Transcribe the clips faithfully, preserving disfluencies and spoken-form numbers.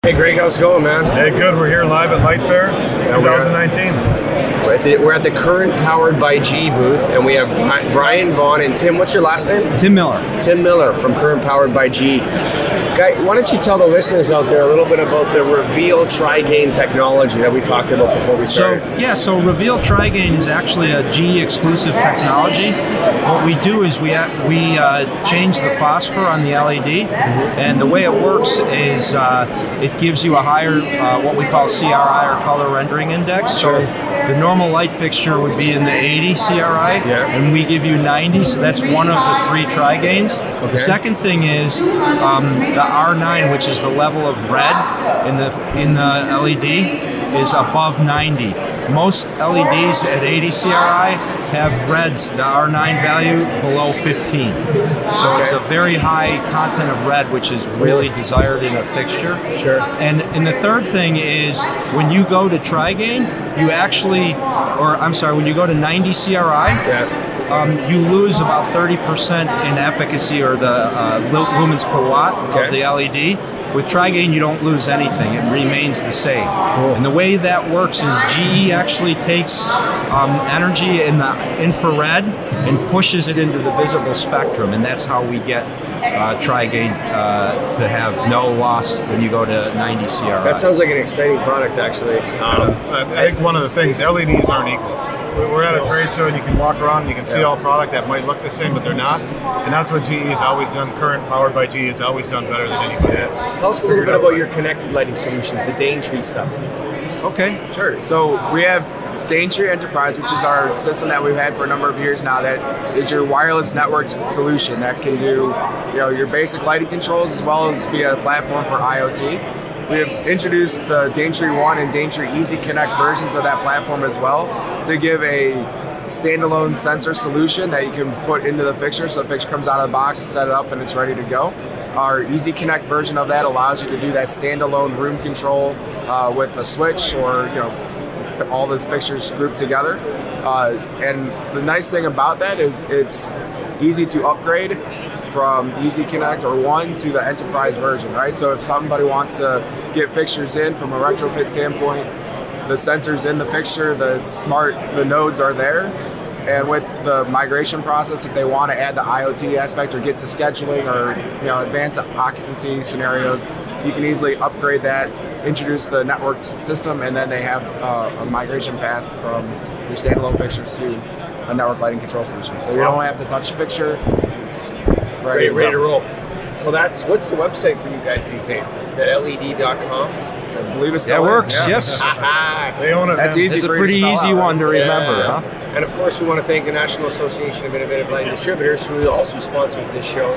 Hey Greg, how's it going, man? Hey, good. We're here live at Light Fair twenty nineteen. We're at, the, we're at the Current Powered by G booth, and we have Brian Vaughn and Tim. What's your last name? Tim Miller. Tim Miller from Current Powered by G. Guy, why don't you tell the listeners out there a little bit about the Reveal Tri-Gain technology that we talked about before we started? So, yeah, so Reveal Tri-Gain is actually a G E exclusive technology. What we do is we we uh, change the phosphor on the L E D, and the way it works is uh, it gives you a higher, uh, what we call C R I, or color rendering index. So the normal light fixture would be in the eighty C R I, yeah. and we give you ninety, so that's one of the three Tri-Gains. Okay. The second thing is um, the R nine, which is the level of red in the in the L E D, is above ninety. Most L E Ds at eighty C R I have reds, the R nine value, below fifteen. So okay. It's a very high content of red, which is really desired in a fixture. Sure. And and the third thing is when you go to Tri-Gain, you actually, or I'm sorry, when you go to ninety C R I, yeah. Um, you lose about thirty percent in efficacy, or the uh, lumens per watt okay. of the L E D. With Tri-Gain, you don't lose anything. It remains the same. Cool. And the way that works is G E actually takes um, energy in the infrared and pushes it into the visible spectrum, and that's how we get uh, Tri-Gain uh, to have no loss when you go to ninety C R I. That sounds like an exciting product, actually. Um, I think one of the things, L E Ds aren't equal. We're at a trade show and you can walk around and you can see yeah. all product that might look the same, but they're not. And that's what G E has always done. Current Powered by G E has always done better than anybody else. Tell us a little bit about your connected lighting solutions, the Daintree stuff. Okay. Sure. So we have Daintree Enterprise, which is our system that we've had for a number of years now. That is your wireless network solution that can do, you know, your basic lighting controls as well as be a platform for IoT. We have introduced the Daintree One and Daintree Easy Connect versions of that platform as well to give a standalone sensor solution that you can put into the fixture, so the fixture comes out of the box, set it up, and it's ready to go. Our Easy Connect version of that allows you to do that standalone room control uh, with a switch, or you know, all the fixtures grouped together. Uh, and the nice thing about that is it's easy to upgrade from Easy Connect or One to the Enterprise version, right? So if somebody wants to get fixtures in from a retrofit standpoint, the sensors in the fixture, the smart, the nodes are there. And with the migration process, if they want to add the IoT aspect or get to scheduling or you know advanced occupancy scenarios, you can easily upgrade that, introduce the network system, and then they have uh, a migration path from your standalone fixtures to a network lighting control solution. So you don't have to touch the fixture. It's ready, ready to roll. So that's, what's the website for you guys these days? Is that L E D dot com? I believe it's That works, yeah. Yes. They own it. That's man. easy. It's a for pretty you to easy spell out, one to right? remember, Yeah. huh? And of course, we want to thank the National Association of Innovative Lighting Distributors, who also sponsors this show.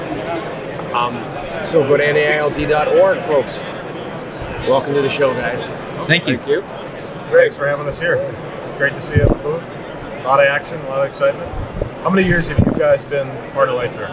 Um, so go to N A I L D dot org, folks. Welcome to the show, guys. Thank you. Thank you. Thanks for having us here. It's great to see you at the booth. A lot of action, a lot of excitement. How many years have you guys been part of Light Fair?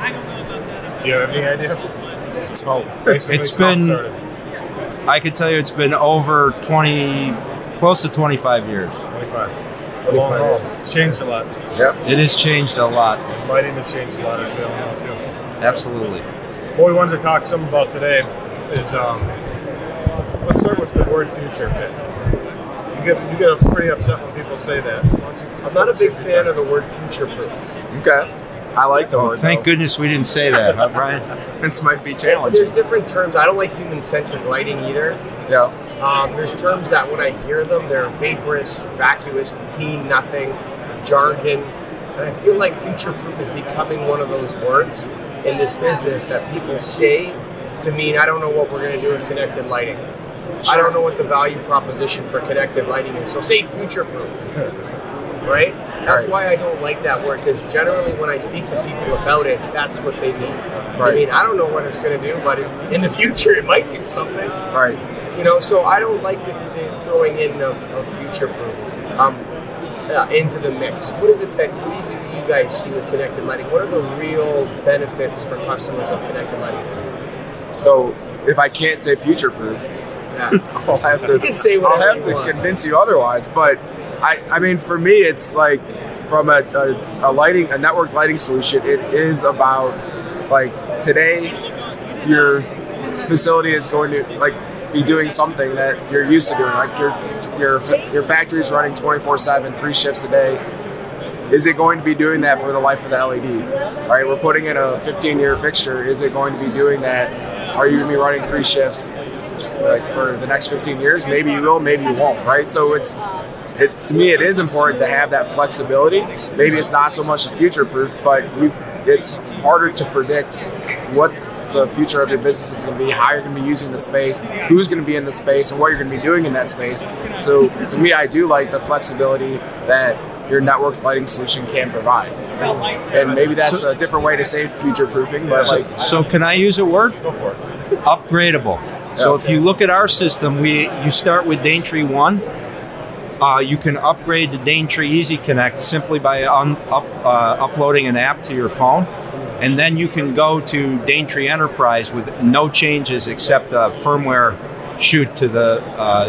Do you have any idea? Oh, Basically, it's been, started. I could tell you it's been over twenty, close to twenty-five years. twenty-five. It's a long haul. It's changed a lot. Yep. It has changed a lot. Lighting has changed a lot as we all know too. Absolutely. What we wanted to talk some about today is, um, let's start with the word future fit. You get, you get pretty upset when people say that. I'm not a big fan of the word future-proof. Okay. I like the Oh, word. thank though. goodness we didn't say that, huh, Brian? This might be There's challenging. different terms. I don't like human-centric lighting either. Yeah. Um, there's terms that when I hear them, they're vaporous, vacuous, mean nothing, jargon. And I feel like future-proof is becoming one of those words in this business that people say to mean, I don't know what we're going to do with connected lighting. I don't know what the value proposition for connected lighting is. So say future-proof, right? That's Right. why I don't like that word, because generally when I speak to people about it, that's what they mean. I Right. mean, I don't know what it's going to do, but in, in the future it might do something. Right. You know, so I don't like the, the throwing in of, of future-proof um, uh, into the mix. What is it that what is it you guys see with connected lighting? What are the real benefits for customers of connected lighting? So if I can't say future-proof, Yeah. I'll have to. You can say I'll whatever have you to want. convince you otherwise. But I, I mean, for me, it's like from a, a, a lighting, a network lighting solution. It is about like today, your facility is going to like be doing something that you're used to doing, like your your your factory's running twenty-four seven, three shifts a day. Is it going to be doing that for the life of the L E D? All right, we're putting in a fifteen-year fixture. Is it going to be doing that? Are you going to be running three shifts like for the next fifteen years? Maybe you will, maybe you won't, right? So it's it to me, it is important to have that flexibility. Maybe it's not so much future-proof, but you, it's harder to predict what's the future of your business is going to be, how you're going to be using the space, who's going to be in the space, and what you're going to be doing in that space. So to me, I do like the flexibility that your networked lighting solution can provide. And maybe that's so, a different way to say future-proofing, but so, like... So can I use a word? Go for it. Upgradable. So okay. If you look at our system, we you start with Daintree one. Uh, you can upgrade to Daintree Easy Connect simply by un, up, uh, uploading an app to your phone. And then you can go to Daintree Enterprise with no changes except a firmware shoot to the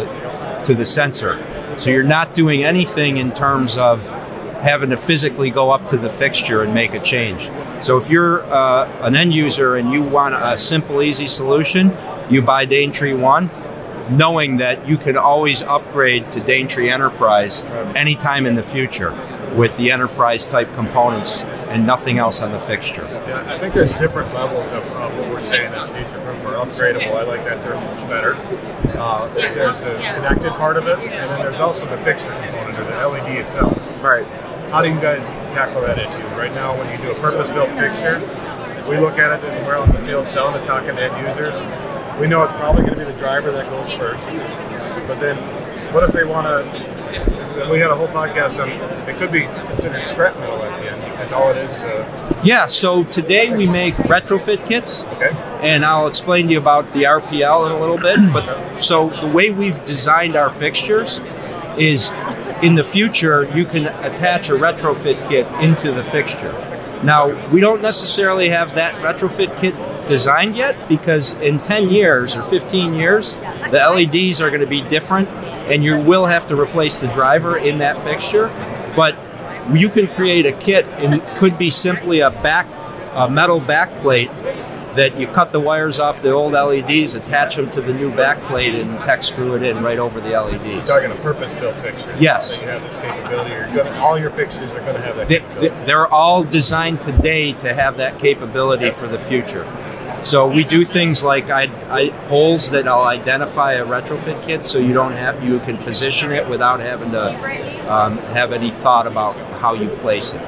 uh, to the sensor. So you're not doing anything in terms of having to physically go up to the fixture and make a change. So if you're uh, an end user and you want a simple, easy solution, you buy Daintree one, knowing that you can always upgrade to Daintree Enterprise anytime in the future with the enterprise type components and nothing else on the fixture. Yeah, I think there's different levels of, of what we're saying as future-proof or upgradable. I like that term better. Uh, there's a connected part of it, and then there's also the fixture component or the L E D itself. Right. How do you guys tackle that issue? Right now, when you do a purpose-built fixture, we look at it and we're out in the field selling it, talking to end users. We know it's probably going to be the driver that goes first. But then, what if they want to? We had a whole podcast on it could be considered scrap metal at the end because all it is. Uh, yeah. So today we make retrofit kits. Okay. And I'll explain to you about the R P L in a little bit. But so the way we've designed our fixtures is, in the future, you can attach a retrofit kit into the fixture. Now, we don't necessarily have that retrofit kit designed yet because in ten years or fifteen years, the L E Ds are going to be different and you will have to replace the driver in that fixture. But you can create a kit, and it could be simply a back, a metal backplate that you cut the wires off the old L E Ds, attach them to the new backplate, and tech screw it in right over the L E Ds. You're talking a purpose-built fixture. Yes. That you have this capability. You're gonna, all your fixtures are going to have that they, capability. They're all designed today to have that capability for the future. So we do things like I, I, holes that I'll identify a retrofit kit, so you don't have you can position it without having to um, have any thought about how you place it.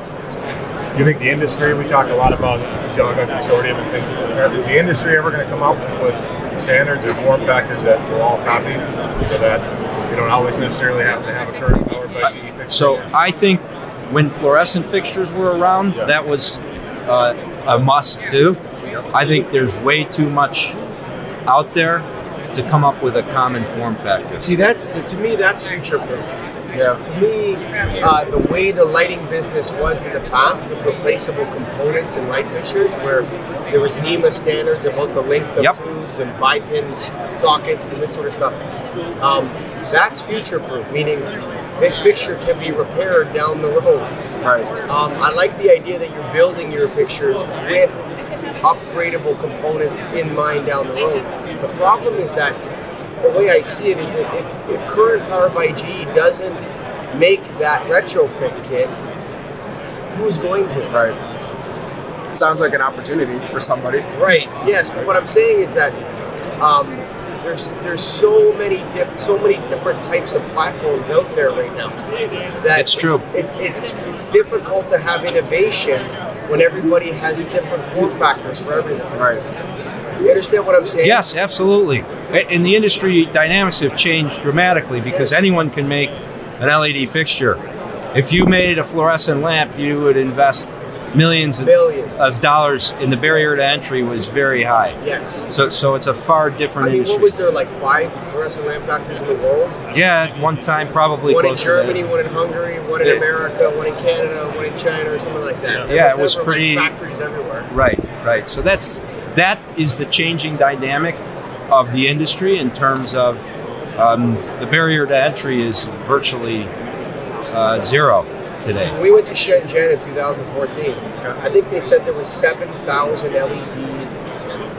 Do you think the industry, we talk a lot about Xiaga Consortium and things like that, is the industry ever going to come up with standards or form factors that we'll all copy so that you don't always necessarily have to have a current powered by G E fixture? So I think when fluorescent fixtures were around, yeah. that was uh, a must do. I think there's way too much out there to come up with a common form factor. See, that's to me, that's future-proof. Yeah. To me, uh, the way the lighting business was in the past with replaceable components and light fixtures, where there was NEMA standards about the length of yep. tubes and bi-pin sockets and this sort of stuff, um, that's future-proof, meaning this fixture can be repaired down the road. Right. Um, I like the idea that you're building your fixtures with upgradable components in mind down the road. The problem is that the way I see it is that if, if current Power by G E doesn't make that retrofit kit, who's going to? Right. Sounds like an opportunity for somebody. Right. Yes, but what I'm saying is that um, there's there's so many diff- so many different types of platforms out there right now. That it's true. It, it, it's difficult to have innovation when everybody has different form factors for everything. Right. You understand what I'm saying? Yes, absolutely. And the industry dynamics have changed dramatically because anyone can make an L E D fixture. If you made a fluorescent lamp, you would invest millions of, Millions. of dollars, and the barrier to entry was very high. Yes. So, so it's a far different I mean, industry. what was there, like five fluorescent lamp factories in the world? Yeah, at one time probably One in close Germany, to that. one in Hungary, one in Yeah. America, one in Canada, one in China, or something like that. There Yeah, it was never, pretty- like, factories everywhere. Right, right. So that's that is the changing dynamic of the industry in terms of um, the barrier to entry is virtually uh, zero today. We went to Shenzhen in two thousand fourteen. I think they said there was seven thousand L E D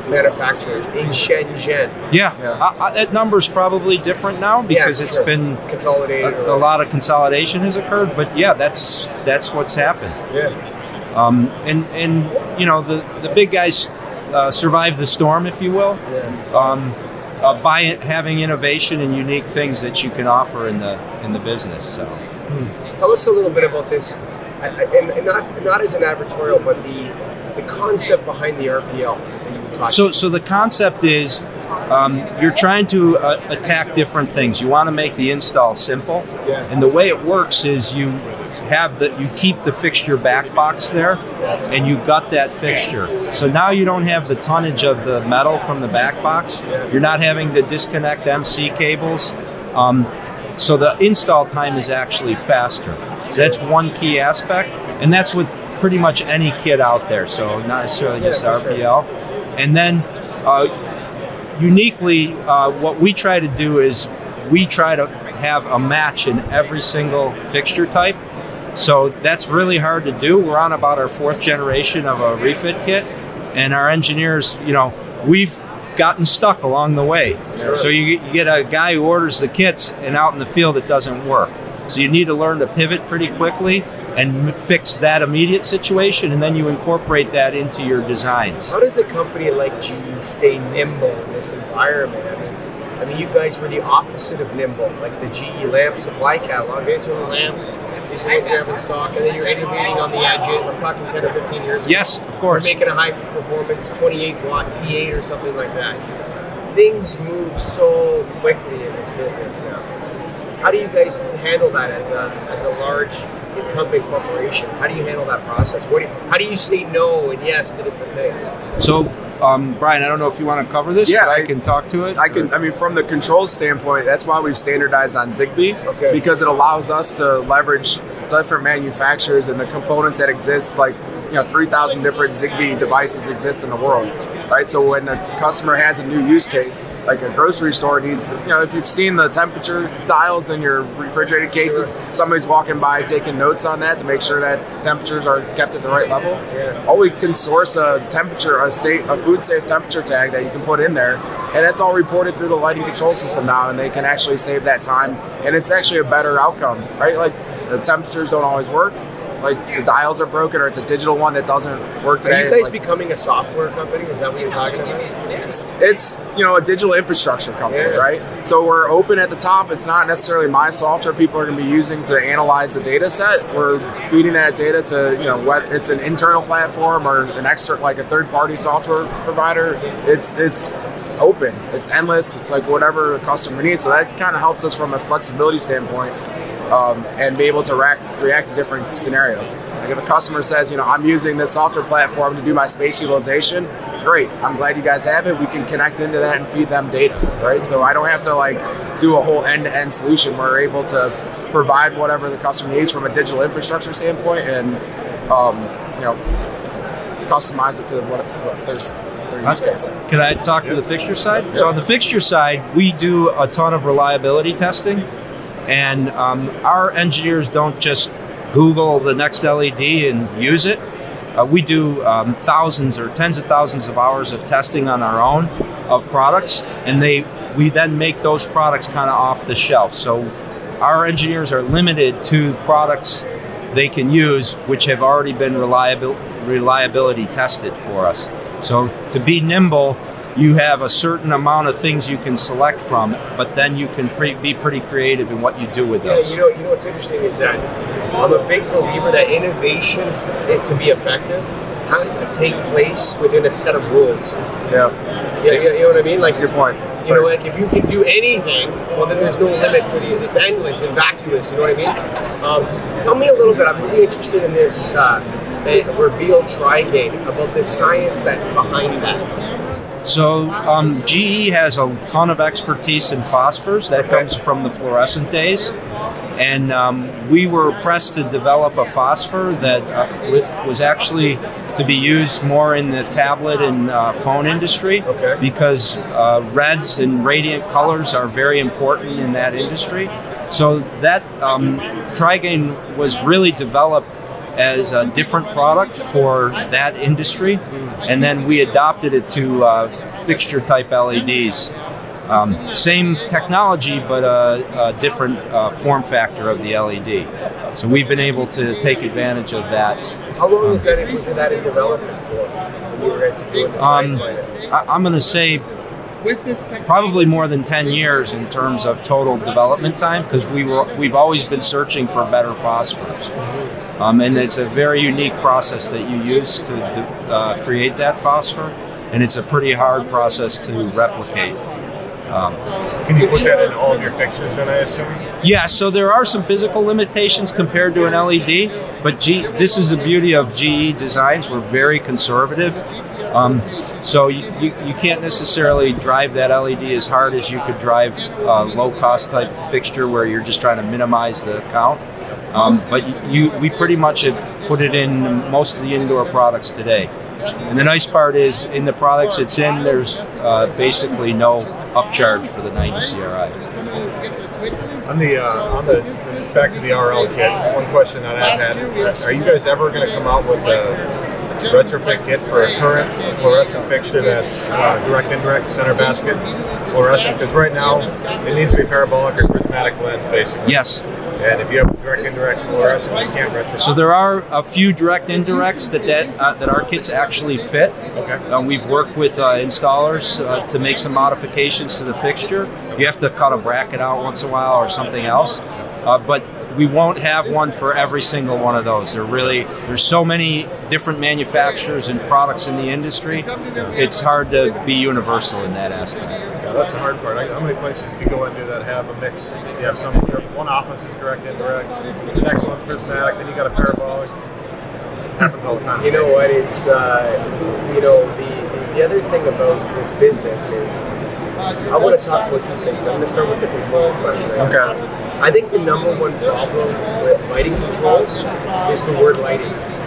manufacturers in Shenzhen. Yeah, Yeah. I, I, that number's probably different now because Yeah, it's sure. been Consolidated. a, a lot of consolidation has occurred. But yeah, that's that's what's happened. Yeah. Um, and and you know the the big guys uh, survive the storm, if you will, Yeah. um, uh, by having innovation and unique things that you can offer in the in the business. So. Tell us a little bit about this, I, I, and, and not not as an advertorial, but the the concept behind the R P L that you were talking. So, so the concept is um, you're trying to uh, attack different things. You want to make the install simple, Yeah. and the way it works is you have the you keep the fixture back box there, and you gut that fixture. So now you don't have the tonnage of the metal from the back box. Yeah. You're not having to disconnect M C cables. Um, so the install time is actually faster. So that's one key aspect, and that's with pretty much any kit out there. So not necessarily Yeah, just for R P L. And then uh, uniquely, uh, what we try to do is we try to have a match in every single fixture type. So that's really hard to do. We're on about our fourth generation of a refit kit, and our engineers, you know, we've gotten stuck along the way. Sure. So you, you get a guy who orders the kits, and out in the field it doesn't work. So you need to learn to pivot pretty quickly and m- fix that immediate situation, and then you incorporate that into your designs. How does a company like G E stay nimble in this environment? I mean, I mean, you guys were the opposite of nimble, like the G E lamp supply catalog. These are the lamps, these are what you have in stock, and then you're innovating on the edges. I'm talking ten or fifteen years ago. Yes, of We're course. making a high performance twenty-eight watt T eight or something like that. Things move so quickly in this business now. How do you guys handle that as a as a large incumbent corporation? How do you handle that process? What do you, how do you say no and yes to different things? So, um, Brian, I don't know if you want to cover this, Yeah, but I, I- can talk to it. I can. I mean, from the control standpoint, that's why we've standardized on Zigbee, Okay. because it allows us to leverage different manufacturers and the components that exist. Like, you know, three thousand different Zigbee devices exist in the world, right? So when the customer has a new use case, like a grocery store needs, you know, if you've seen the temperature dials in your refrigerated cases, somebody's walking by taking notes on that to make sure that temperatures are kept at the right level. Yeah. Or we can source a temperature, a safe, a food safe temperature tag that you can put in there, and that's all reported through the lighting control system now, and they can actually save that time, and it's actually a better outcome, right? Like, the temperatures don't always work, like the dials are broken, or it's a digital one that doesn't work Are today. you guys Like, becoming a software company? Is that what you're talking about? it's, it's you know a digital infrastructure company, Yeah. right? So we're open at the top. It's not necessarily my software people are going to be using to analyze the data set. We're feeding that data to, you know, what it's an internal platform or an extra, like a third party software provider. It's it's open. It's endless. It's like whatever the customer needs. So that kind of helps us from a flexibility standpoint. Um, and be able to react, react to different scenarios. Like if a customer says, you know, I'm using this software platform to do my space utilization, great. I'm glad you guys have it. We can connect into that and feed them data, right? So I don't have to like do a whole end-to-end solution. We're able to provide whatever the customer needs from a digital infrastructure standpoint, and um, you know, customize it to what, what their, their use case. Can I talk to the fixture side? So on the fixture side, we do a ton of reliability testing. And um, our engineers don't just Google the next L E D and use it. Uh, we do um, thousands or tens of thousands of hours of testing on our own of products, and they we then make those products kind of off the shelf. So our engineers are limited to products they can use which have already been reliabil- reliability tested for us. So to be nimble, you have a certain amount of things you can select from, but then you can pre- be pretty creative in what you do with Yeah, those. you know, you know what's interesting is that I'm a big believer that innovation, it, to be effective, has to take place within a set of rules. Yeah, Yeah, you, you know what I mean? Like, that's a good point. you know, like if you can do anything, well, then there's no limit to the. It's endless and vacuous. You know what I mean? Um, tell me a little bit. I'm really interested in this uh, uh, reveal Tri-Gain, about the science that behind that. So um, G E has a ton of expertise in phosphors. That Okay. comes from the fluorescent days. And um, we were pressed to develop a phosphor that uh, w- was actually to be used more in the tablet and uh, phone industry, Okay. because uh, reds and radiant colors are very important in that industry. So that um, Tri-Gain was really developed as a different product for that industry, and then we adopted it to uh, fixture type L E Ds. Um, same technology, but a, a different uh, form factor of the L E D. So we've been able to take advantage of that. How long was that, was that in development for? When you were guys doing the Um, science I, I'm going to say probably more than ten years in terms of total development time, because we were we've always been searching for better phosphors, um, and it's a very unique process that you use to uh, create that phosphor, and it's a pretty hard process to replicate. Um, Can you put that in all of your fixtures then, I assume? Yeah, so there are some physical limitations compared to an L E D, but G, this is the beauty of G E designs. We're very conservative. Um, so you, you, you can't necessarily drive that L E D as hard as you could drive a low-cost type fixture where you're just trying to minimize the count. Um, but you, we pretty much have put it in most of the indoor products today. And the nice part is, in the products it's in, there's uh, basically no upcharge for the ninety C R I. On the uh, on the back to the R L kit, one question that I've had: are you guys ever going to come out with a retrofit kit for a current fluorescent fixture that's uh, direct indirect center basket fluorescent? Because right now it needs to be parabolic or prismatic lens, basically. Yes. And if you have direct indirect fluorescent, you can't retrofit. So there are a few direct indirects that that, uh, that our kits actually fit. Okay. Uh, we've worked with uh, installers uh, to make some modifications to the fixture. You have to cut a bracket out once in a while or something else, uh, but we won't have one for every single one of those. They're really there's so many different manufacturers and products in the industry. It's hard to be universal in that aspect. Yeah, that's the hard part. How many places do you go into that have a mix? You have some. One office is direct indirect. The next one's prismatic. Then you got a parabolic. It happens all the time. You know what? It's uh, you know the, the the other thing about this business is I want to talk about two things. I'm going to start with the control question. Okay. I think the number one problem with lighting controls is the word lighting.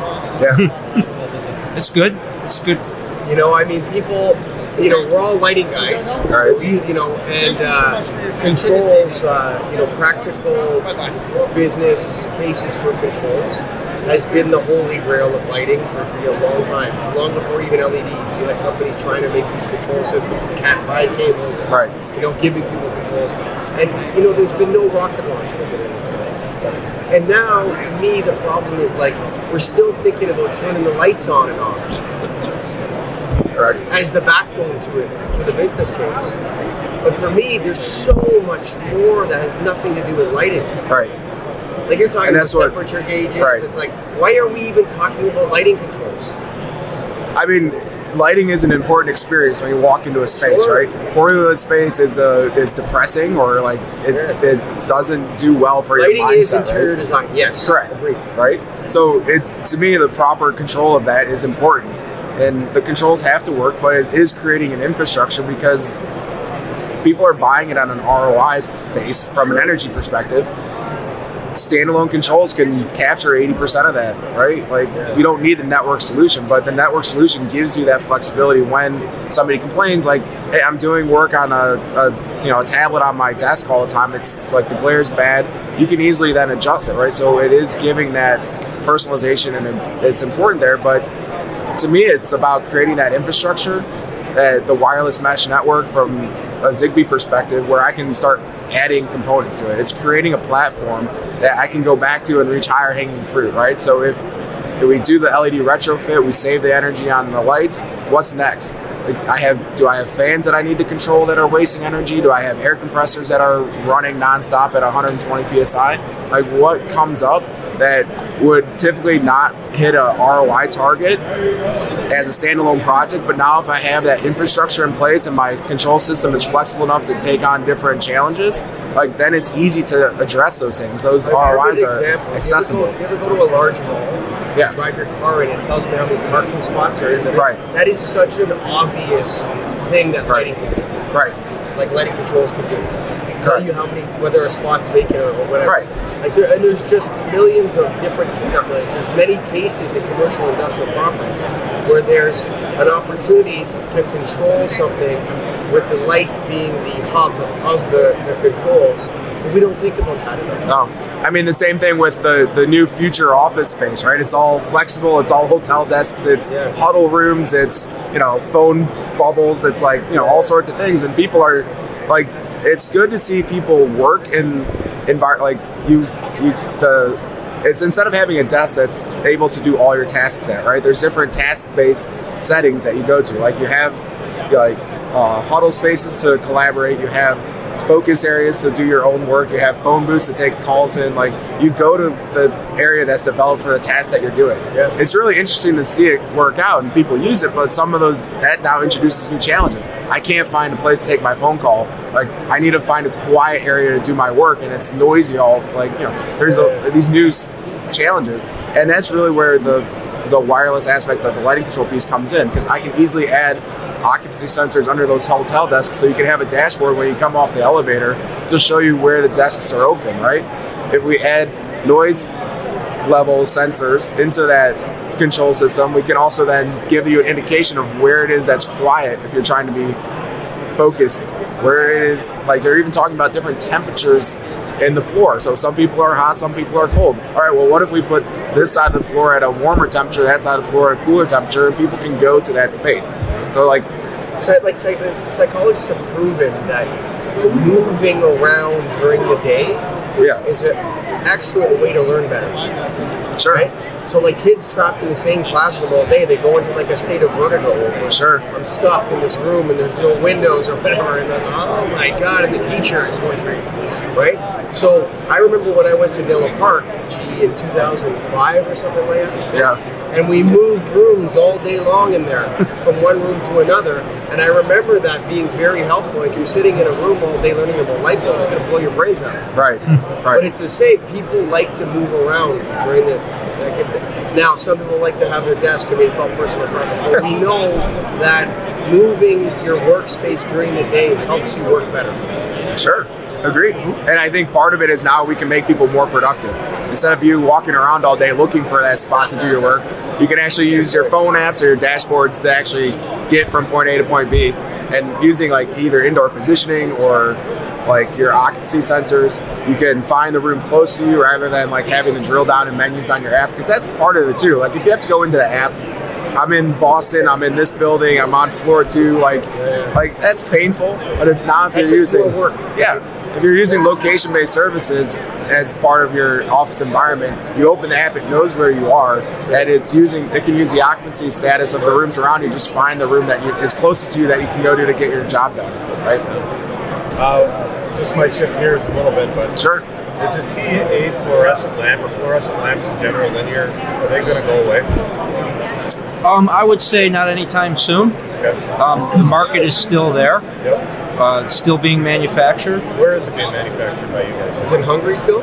Yeah. It's good. It's good. You know, I mean, people, you know, we're all lighting guys. All right. We, you know, and uh, controls, uh, you know, practical business cases for controls has been the holy grail of lighting for you know, a long time. Long before even L E Ds, you had companies trying to make these control systems with Cat five cables. And, right. You know, giving people controls. And, you know, there's been no rocket launcher with it in a sense. And now, to me, the problem is, like, we're still thinking about turning the lights on and off. Right. As the backbone to it, to the business case. But for me, there's so much more that has nothing to do with lighting. Right. Like you're talking And about that's what- temperature gauges. right. It's like, why are we even talking about lighting controls? I mean, lighting is an important experience when you walk into a space, Sure. right? Poorly lit space is uh, is depressing, or like it, Yeah. it doesn't do well for Lighting your mindset. is interior right? design. Yes. Correct. Agreed. Right? So it, to me, the proper control of that is important. And the controls have to work, but it is creating an infrastructure because people are buying it on an R O I base from an energy perspective. Standalone controls can capture eighty percent of that, right? Like, you don't need the network solution, but the network solution gives you that flexibility when somebody complains, like, hey, I'm doing work on a, a you know, a tablet on my desk all the time. It's like the glare's bad. You can easily then adjust it, right? So it is giving that personalization, and it's important there, but to me, it's about creating that infrastructure, that the wireless mesh network from a Zigbee perspective, where I can start adding components to it. It's creating a platform that I can go back to and reach higher hanging fruit, right? So if, if we do the L E D retrofit, we save the energy on the lights, what's next? Like, I have, do I have fans that I need to control that are wasting energy? Do I have air compressors that are running nonstop at one hundred twenty P S I? Like, what comes up that would typically not hit a R O I target as a standalone project, but now if I have that infrastructure in place and my control system is flexible enough to take on different challenges, like, then it's easy to address those things. Those My R O Is perfect are example, accessible. If you, ever go, if you ever go to a large mall, Yeah. you drive your car in, it tells me how many parking spots are in there. Right. That is such an obvious thing that lighting can do. Right. Like lighting controls can do. Tell you how many, whether a spot's vacant or, or whatever. Right. Like there, and there's just millions of different, not millions, there's many cases in commercial industrial properties where there's an opportunity to control something with the lights being the hub of the, the controls We don't think about that enough. No. I mean, the same thing with the, the new future office space, right? It's all flexible. It's all hotel desks. It's Yeah. huddle rooms. It's, you know, phone bubbles. It's like, you know, all sorts of things. And people are like, it's good to see people work in environment like you, you, the, it's instead of having a desk that's able to do all your tasks at, right? There's different task-based settings that you go to. Like you have like uh, huddle spaces to collaborate. You have focus areas to do your own work. You have phone booths to take calls in. Like you go to the area that's developed for the task that you're doing. Yeah. It's really interesting to see it work out and people use it, but some of those, that now introduces new challenges. I can't find a place to take my phone call. Like I need to find a quiet area to do my work, and it's noisy all, like, you know, there's a, these new challenges. And that's really where the the wireless aspect of the lighting control piece comes in, because I can easily add occupancy sensors under those hotel desks, so you can have a dashboard when you come off the elevator to show you where the desks are open, right? If we add noise level sensors into that control system, we can also then give you an indication of where it is that's quiet if you're trying to be focused, where it is, like they're even talking about different temperatures in the floor. So some people are hot, some people are cold. All right, well, what if we put this side of the floor at a warmer temperature, that side of the floor at a cooler temperature, and people can go to that space. So like, So, like psych- psychologists have proven that moving around during the day yeah, is an excellent way to learn better. sure, Right? So like kids trapped in the same classroom all day, they go into like a state of vertigo. Over, sure, I'm stuck in this room and there's no windows or whatever, and then, oh my god, and the teacher is going crazy, right? So I remember when I went to Villa Park, gee, in two thousand five or something like that. Yeah. And we moved rooms all day long in there, from one room to another. And I remember that being very helpful. Like you're sitting in a room all day learning about light bulbs, it's going to blow your brains out. right, But right, it's the same. People like to move around during the. Like if, now, some people like to have their desk. I mean, it's all personal preference. But we know that moving your workspace during the day helps you work better. sure. Agreed. And I think part of it is now we can make people more productive. Instead of you walking around all day looking for that spot to do your work, you can actually use your phone apps or your dashboards to actually get from point A to point B. And using like either indoor positioning or like your occupancy sensors, you can find the room close to you rather than like having to drill down in menus on your app, because that's part of it too. Like if you have to go into the app, I'm in Boston, I'm in this building, I'm on floor two, like like that's painful. But if not, if That's you're just using more work. yeah, if you're using location-based services as part of your office environment, you open the app, it knows where you are, and it's using it can use the occupancy status of the rooms around you. Just find the room that you, is closest to you that you can go to to get your job done, right? Uh, this might shift gears a little bit, but Sure. is a T eight fluorescent lamp or fluorescent lamps in general linear, are they going to go away? Um, I would say not anytime soon. Okay. Um, the market is still there, Yep. uh, it's still being manufactured. Where is it being manufactured by you guys? Is it Hungary still?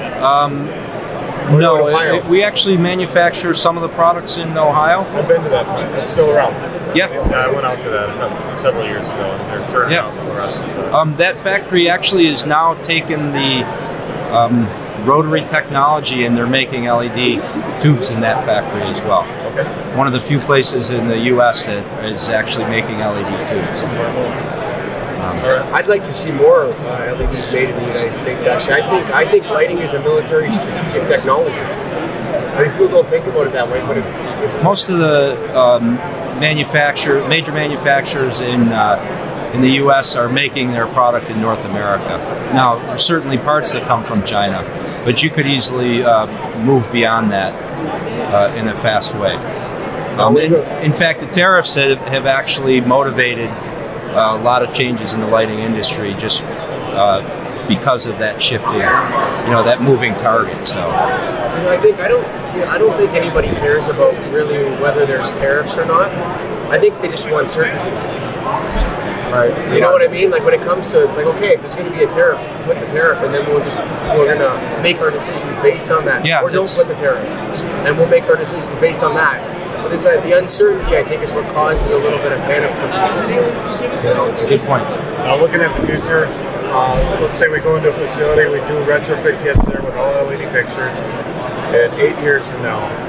No, Ohio? it- we actually manufacture some of the products in Ohio. I've been to that plant. It's still around. Yeah. Yeah, I went out to that a couple, several years ago, and they're turning Yeah. out fluorescent. Um, that factory actually is now taken the um, rotary technology, and they're making L E D tubes in that factory as well. Okay. One of the few places in the U S that is actually making L E D tubes. All right. I'd like to see more uh, L E Ds made in the United States. Actually, I think I think lighting is a military strategic technology. I mean, people don't think about it that way, but if, if Most of the um, manufacturer, major manufacturers in uh, in the U S are making their product in North America. Now, there's certainly parts that come from China, but you could easily uh, move beyond that uh, in a fast way. Um, in, in fact, the tariffs have, have actually motivated uh, a lot of changes in the lighting industry just uh, because of that shifting, you know, that moving target. So, You know, I think I don't. Yeah, I don't think anybody cares about really whether there's tariffs or not. I think they just want certainty. Right. You know what I mean? Like when it comes to, it's like, okay, if there's going to be a tariff, put the tariff, and then we'll just we're going to make our decisions based on that. Yeah, or don't it's- put the tariff, and we'll make our decisions based on that. But it's uh, the uncertainty, I think, is what causes a little bit of panic for people. You know, it's a good point. Now, looking at the future, uh, let's say we go into a facility, we do retrofit kits there with all L E D fixtures, and eight years from now,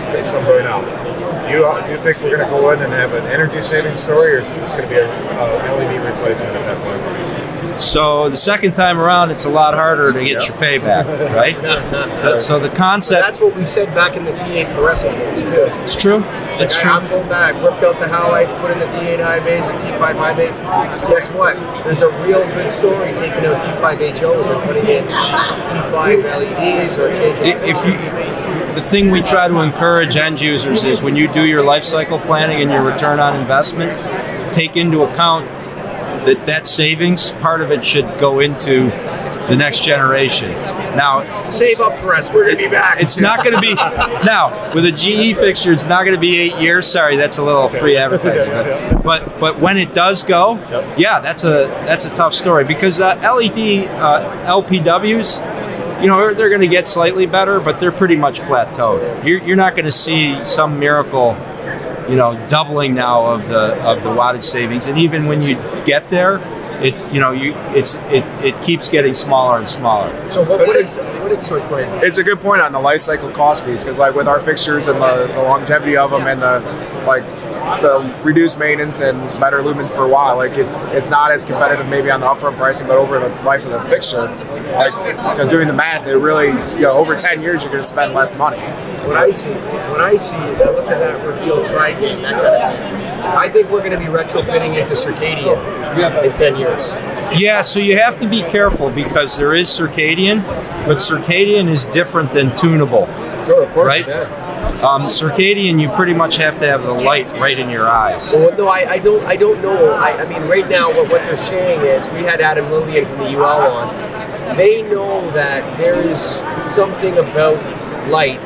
somebody else. Do you, do you think we're going to go in and have an energy saving story, or is this going to be a uh, L E D replacement at that point? So the second time around, it's a lot harder to get your payback, right? The- so the concept, That's what we said back in the T eight fluorescent days too. it's true. It's Like, true. I'm going back, ripped out the halides, put in the T eight high bays or T five high bays. Guess what? There's a real good story taking out T five H Os or putting in T five L E Ds or changing. I- If you, the thing we try to encourage end users is when you do your life cycle planning and your return on investment, take into account that that savings, part of it should go into the next generation. Now, Save up for us. We're going to be back. it's not going to be, now, with a G E fixture, it's not going to be eight years. Sorry, that's a little free advertising. But, but but when it does go, yeah, that's a that's a tough story because uh, L E D uh, L P Ws, you know, they're going to get slightly better, but they're pretty much plateaued. You're, you're not going to see some miracle, you know, doubling now of the of the wattage savings. And even when you get there, it you know you it's it, it keeps getting smaller and smaller. So what, what is what is sorry, go ahead. It's a good point on the life cycle cost piece because, like, with our fixtures and the, the longevity of them and the like, the reduced maintenance and better lumens for a while, like it's it's not as competitive maybe on the upfront pricing, but over the life of the fixture, like, you know, doing the math, it really, you know, over ten years you're going to spend less money. What I see, what I see is I look at that reveal tri-game, that kind of thing. I think we're going to be retrofitting into circadian in ten years. Yeah, so you have to be careful because there is circadian, but circadian is different than tunable. Sure, of course. Right? Yeah. Um, circadian, you pretty much have to have the light right in your eyes. Well, no, I, I don't. I don't know. I, I mean, right now, what, what they're saying is, we had Adam Lillian from the U L on. They know that there is something about light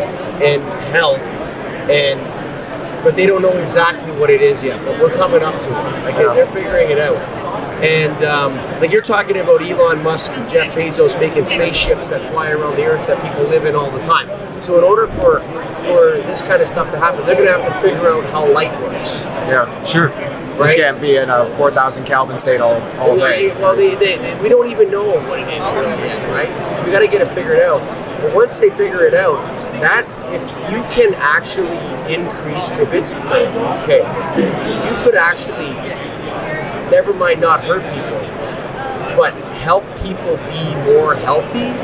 and health, and but they don't know exactly what it is yet. But we're coming up to it. Like they're, they're figuring it out. And um, like you're talking about Elon Musk and Jeff Bezos making spaceships that fly around the Earth that people live in all the time. So in order for for this kind of stuff to happen, they're going to have to figure out how light works. Yeah, Sure. Right? You can't be in a four thousand Kelvin state all, all day. Well, they, they, they, we don't even know what it is really yet, right? So we got to get it figured out. But once they figure it out, that if you can actually increase, if it's okay, if you could actually, never mind not hurt people, but help people be more healthy,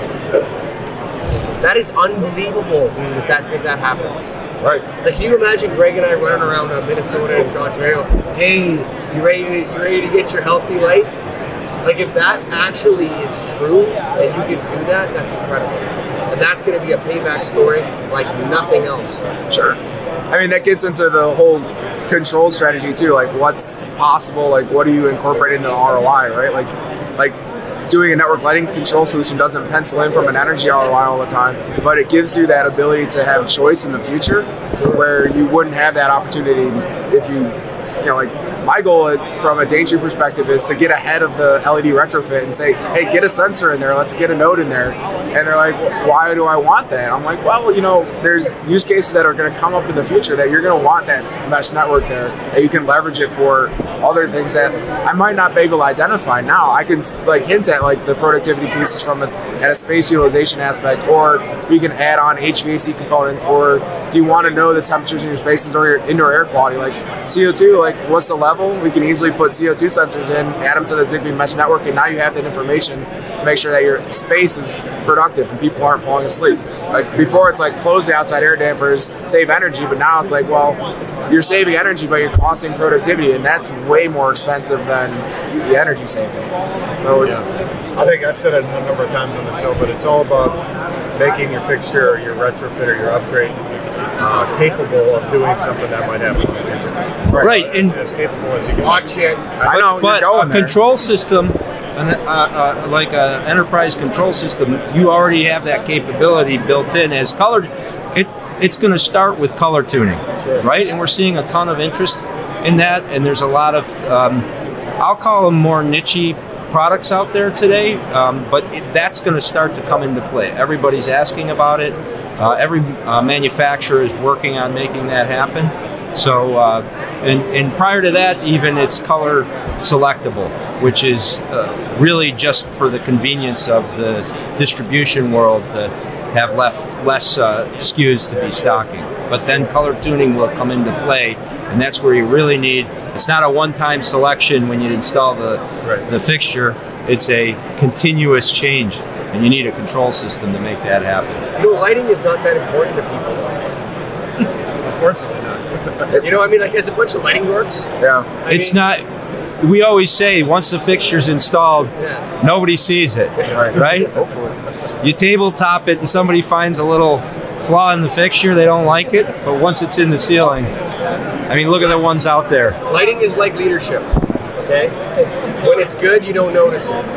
that is unbelievable, dude. If that if that happens. Right. Like, can you imagine Greg and I running around uh, Minnesota and Ontario? Hey, you ready to you ready to get your healthy lights? Like, if that actually is true and you can do that, that's incredible. And that's going to be a payback story like nothing else. Sure. I mean, that gets into the whole control strategy too. Like, what's possible? Like, what do you incorporate into the R O I? Right? Like, like. Doing a network lighting control solution doesn't pencil in from an energy R O I all the time, but it gives you that ability to have choice in the future where you wouldn't have that opportunity if you, you know, like my goal from a Daintree perspective is to get ahead of the L E D retrofit and say, hey, get a sensor in there, let's get a node in there. And they're like, why do I want that? I'm like, well, you know, there's use cases that are going to come up in the future that you're going to want that mesh network there, and you can leverage it for other things that I might not be able to identify now. I can like hint at like the productivity pieces from a, at a space utilization aspect, or you can add on H V A C components, or do you want to know the temperatures in your spaces or your indoor air quality, like C O two, like what's the level? We can easily put C O two sensors in, add them to the Zigbee mesh network, and now you have that information to make sure that your space is productive and people aren't falling asleep. Like before, it's like close the outside air dampers, save energy, but now it's like, well, you're saving energy, but you're costing productivity, and that's way more expensive than the energy savings. So Yeah. I think I've said it a number of times on the show, but it's all about making your fixture or your retrofit or your upgrade uh, capable of doing something that might happen in the future. Right, and As capable as you can. Watch it. I know but you're going a there. control system, an, uh, uh, like an enterprise control system, you already have that capability built in as color. It's it's going to start with color tuning, right? And we're seeing a ton of interest in that, and there's a lot of, um, I'll call them more niche products out there today, um, but it, that's going to start to come into play. Everybody's asking about it. Uh, every uh, manufacturer is working on making that happen. So, uh, and, and prior to that, even it's color selectable, which is uh, really just for the convenience of the distribution world to have left, less uh, S K Us to be stocking. but then color tuning will come into play, and that's where you really need, it's not a one-time selection when you install the, Right. the fixture, it's a continuous change, and you need a control system to make that happen. You know, lighting is not that important to people, though. Unfortunately not. You know, I mean, like, there's a bunch of lighting dorks. Yeah. I It's mean, not, we always say, once the fixture's installed, Yeah. nobody sees it, Right. right? Hopefully. You tabletop it and somebody finds a little flaw in the fixture, they don't like it, but once it's in the ceiling, I mean, look at the ones out there. Lighting is like leadership, okay? When it's good, you don't notice it.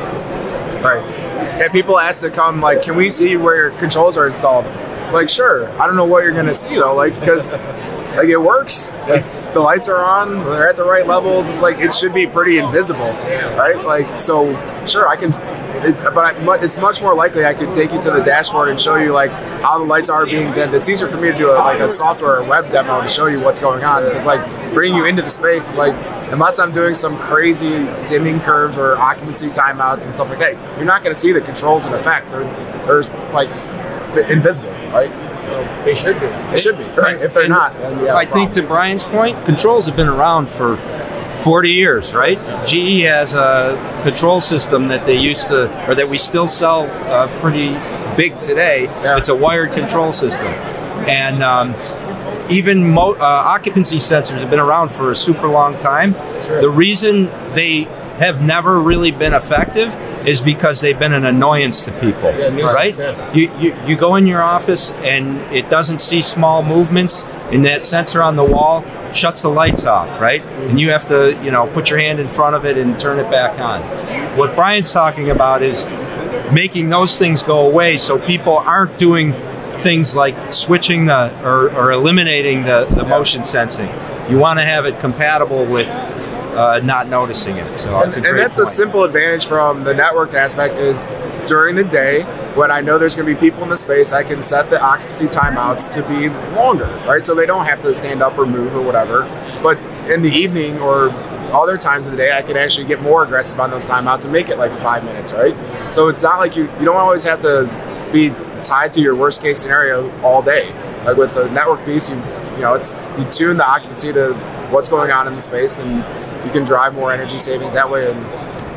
Right. And people ask to come, like, can we see where your controls are installed? It's like, sure. I don't know what you're gonna see though, like, because like it works. Like the lights are on, they're at the right levels. It's like it should be pretty invisible, right? Like, so sure, I can. It, but I, mu- it's much more likely I could take you to the dashboard and show you like how the lights are being dimmed. It's easier for me to do a, like a software or web demo to show you what's going on, because like bringing you into the space is like, unless I'm doing some crazy dimming curves or occupancy timeouts and stuff like that, you're not going to see the controls in effect. They're, they're like the invisible, right? So They should be. they should be, right? If they're And not, then yeah. I think to Brian's point, controls have been around for forty years, right? G E has a control system that they used to, or that we still sell uh, pretty big today. Yeah. It's a wired control system. And um, even mo- uh, occupancy sensors have been around for a super long time. Sure. The reason they have never really been effective is because they've been an annoyance to people, Yeah, nuisance, right? yeah. You, you you go in your office and it doesn't see small movements, and that sensor on the wall shuts the lights off, right? And you have to, you know, put your hand in front of it and turn it back on. What Brian's talking about is making those things go away so people aren't doing things like switching the or, or eliminating the, the motion sensing. You want to have it compatible with uh, not noticing it. So And, it's a and great that's point. a simple advantage from the networked aspect is during the day when I know there's going to be people in the space, I can set the occupancy timeouts to be longer, right? So they don't have to stand up or move or whatever. But in the evening or other times of the day, I can actually get more aggressive on those timeouts and make it like five minutes, right? So it's not like you, you don't always have to be tied to your worst case scenario all day. Like with the network piece, you you know, it's you tune the occupancy to what's going on in the space, and you can drive more energy savings that way and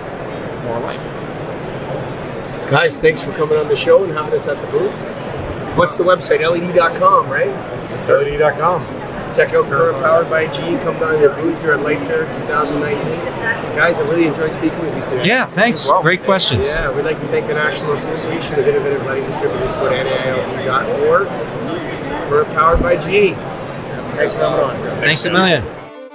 more life. Guys, thanks for coming on the show and having us at the booth. What's the website? L E D dot com, right? L E D dot com. Check out Current Powered by G. Come down to the booth here at Light Fair twenty nineteen. Guys, I really enjoyed speaking with you today. Yeah, thanks. Well, Great questions. Yeah, we'd like to thank the National Association of Innovative Lighting Distributors, N A I L D dot org. Current Powered by G. Thanks for coming on. Thanks a million.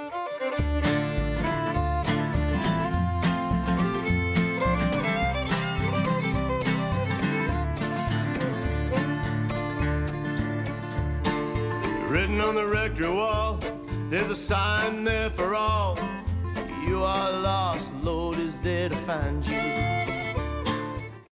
Written on the rectory wall, there's a sign there for all. You are lost, Lord is there to find you.